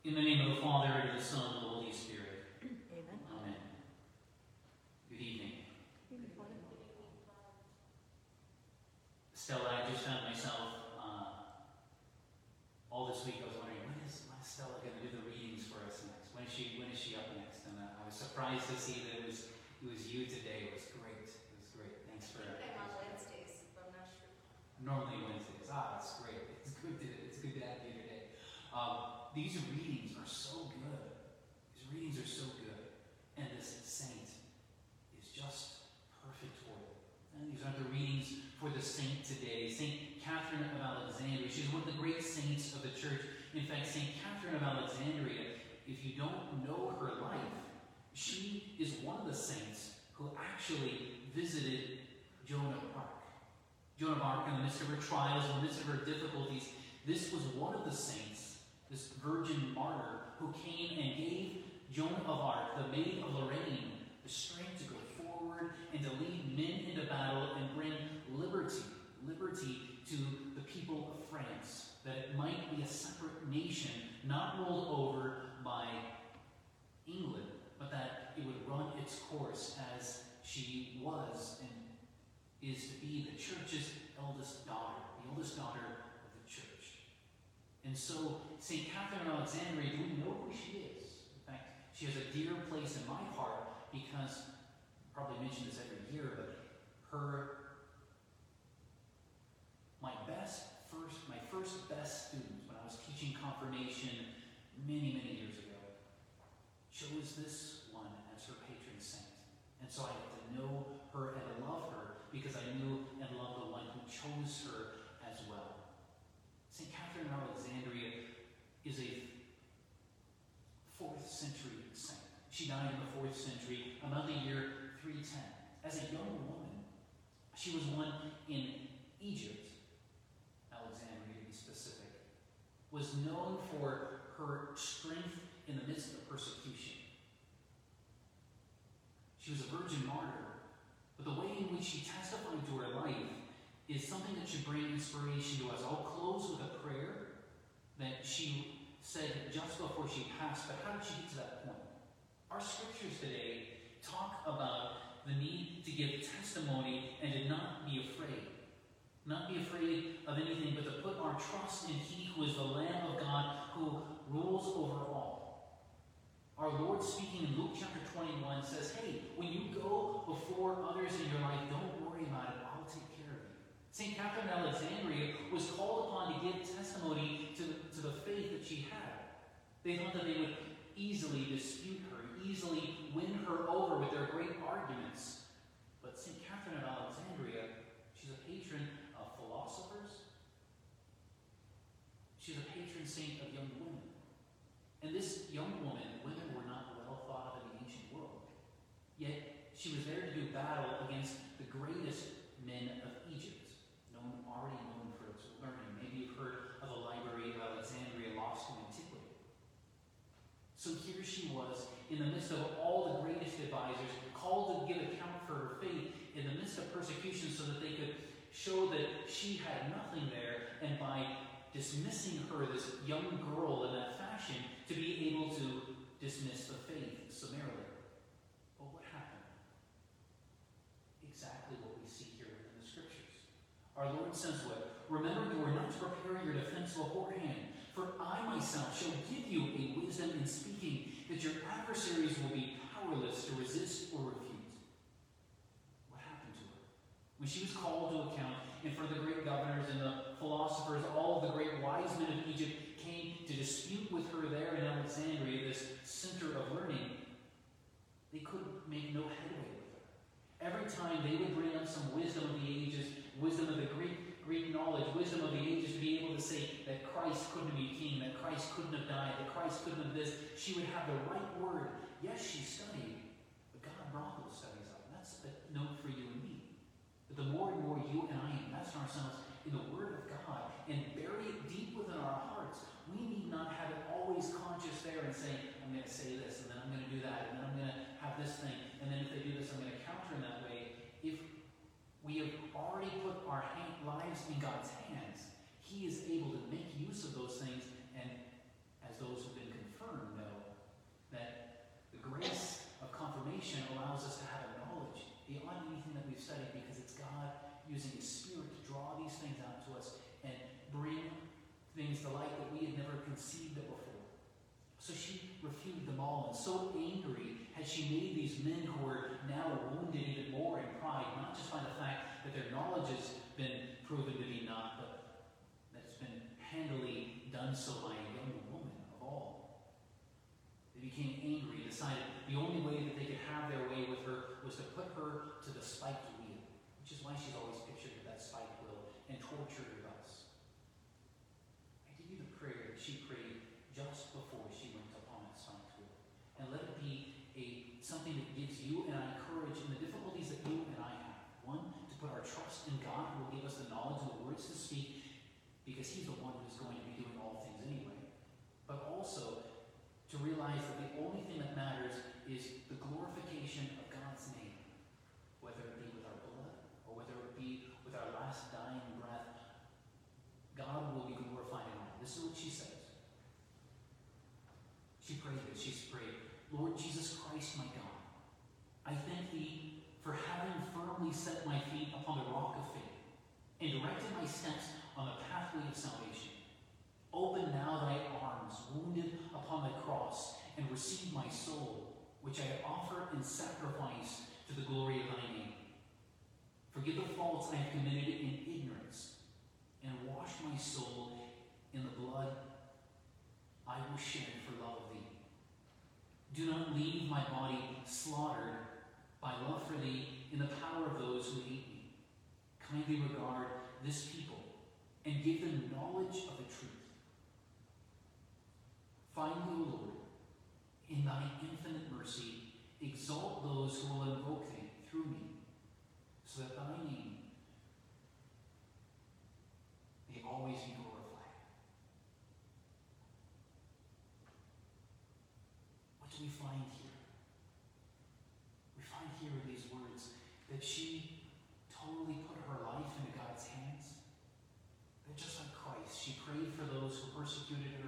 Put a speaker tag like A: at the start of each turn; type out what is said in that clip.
A: In the name of the Father, and of the Son, and of the Holy Spirit.
B: Amen.
A: Amen. Good evening. Stella, I just found myself, all this week I was wondering, when is Stella going to do the readings for us next? When is she up next? And I was surprised to see that it was you today. It was great. Thanks for that.
C: I'm on Wednesdays, but I'm not sure.
A: Normally Wednesdays. It's great. It's good to have you today. These readings are so good. And this saint is just perfect for it. And these are the readings for the saint today, Saint Catherine of Alexandria. She's one of the great saints of the church. In fact, Saint Catherine of Alexandria, if you don't know her life, she is one of the saints who actually visited Joan of Arc. Joan of Arc, in the midst of her trials, in the midst of her difficulties, this was one of the saints, this virgin martyr, who came and gave Joan of Arc, the Maid of Lorraine, the strength to go forward and to lead men into battle and bring liberty to the people of France, that it might be a separate nation, not rolled over by England, but that it would run its course as she was and is to be the church's eldest daughter, the oldest daughter of the church. And so, St. Catherine of Alexandria, do we know who she is? In fact, she has a dear place in my heart because, I probably mention this every year, but my first best student when I was teaching confirmation many years ago chose this one as her patron saint. And so I got to know her and love her because I knew and loved the one who chose her as well. St. Catherine of Alexandria is a 4th century saint. She died in the 4th century, about the year 310. As a young woman, she was one in Egypt, Alexandria to be specific, was known for her strength in the midst of persecution. She was a virgin martyr, but the way in which she testified to her life is something that should bring inspiration to us. I'll close with a prayer that she said just before she passed, but how did she get to that point? Our scriptures today talk about the need to give testimony and to not be afraid. Not be afraid of anything, but to put our trust in He who is the Lamb of God who rules over all. Our Lord, speaking in Luke chapter 21, says, hey, when you go before others in your life, don't worry about it. I'll take care of you. St. Catherine of Alexandria was called upon to give testimony to the faith that she had. They thought that they would easily dispute her, easily win her over with their great arguments. But St. Catherine of Alexandria, she's a patron of philosophers. She's a patron saint of young women. And this young women were not well thought of in the ancient world. Yet she was there to do battle against the greatest men of Egypt, already known for its learning. Maybe you've heard of the Library of Alexandria, lost to antiquity. So here she was, in the midst of all the greatest advisors, called to give account for her faith in the midst of persecution so that they could show that she had nothing there, and by dismissing her, this young girl, in that fashion, to be able to dismiss the faith summarily. But what happened? Exactly what we see here in the scriptures. Our Lord says what? Remember, you are not to prepare your defense beforehand, for I myself shall give you a wisdom in speaking, that your adversaries will be powerless to resist or refute. What happened to her? When she was called to account in front of the great governors and the philosophers, all of the great wise men of Egypt came to dispute with her there in Alexandria, this center of learning, they could make no headway with her. Every time they would bring up some wisdom of the ages, wisdom of the Greek knowledge, wisdom of the ages, to be able to say that Christ couldn't be king, that Christ couldn't have died, that Christ couldn't have this, she would have the right word. Yes, she studied, but God brought those studies up. And that's a note for you and me. But the more and more you and I invest ourselves in the Word of God and bury it deep within our hearts, we need not have it always conscious there and saying, I'm going to say this, and then I'm going to do that, and then I'm going to have this thing, and then if they do this, I'm going to counter in that way. If we have already put our lives in God's hands, He is able to make use of those things, and as those who've been confirmed using His Spirit to draw these things out to us and bring things to light that we had never conceived of before. So she refuted them all, and so angry had she made these men who were now wounded even more in pride, not just by the fact that their knowledge has been proven to be not, but that it's been handily done so by a young woman of all. They became angry and decided the only way that they could have their way with her was to put her to the spiked wheel, which is why she's always pictured with that spiked wheel, and tortured her thus. I give you the prayer that she prayed just before she went upon that spiked wheel. And let it be something that gives you and I courage in the difficulties that you and I have. One, to put our trust in God, who will give us the knowledge and the words to speak, because He's the one who's going to be doing all things anyway. But also to realize that the only thing that matters is the glorification of God's name, whether it be with our blood or whether it be with our last dying breath. God will be glorified in all. This is what she says. She prayed this. She's prayed, Lord Jesus Christ, my God, I thank Thee for having firmly set my feet upon the rock of faith and directed my steps on the pathway of salvation. Open now Thy arms, wounded upon the cross, and receive my soul, which I offer in sacrifice to the glory of Thy name. Forgive the faults I have committed in ignorance, and wash my soul in the blood I will shed for love of Thee. Do not leave my body slaughtered by love for Thee in the power of those who hate me. Kindly regard this people and give them knowledge of the truth. Finally, O Lord, in Thy infinite mercy, exalt those who will invoke Thee through me, so that Thy name may always be glorified. What do we find here? We find here in these words that she totally put her life into God's hands. That just like Christ, she prayed for those who persecuted her.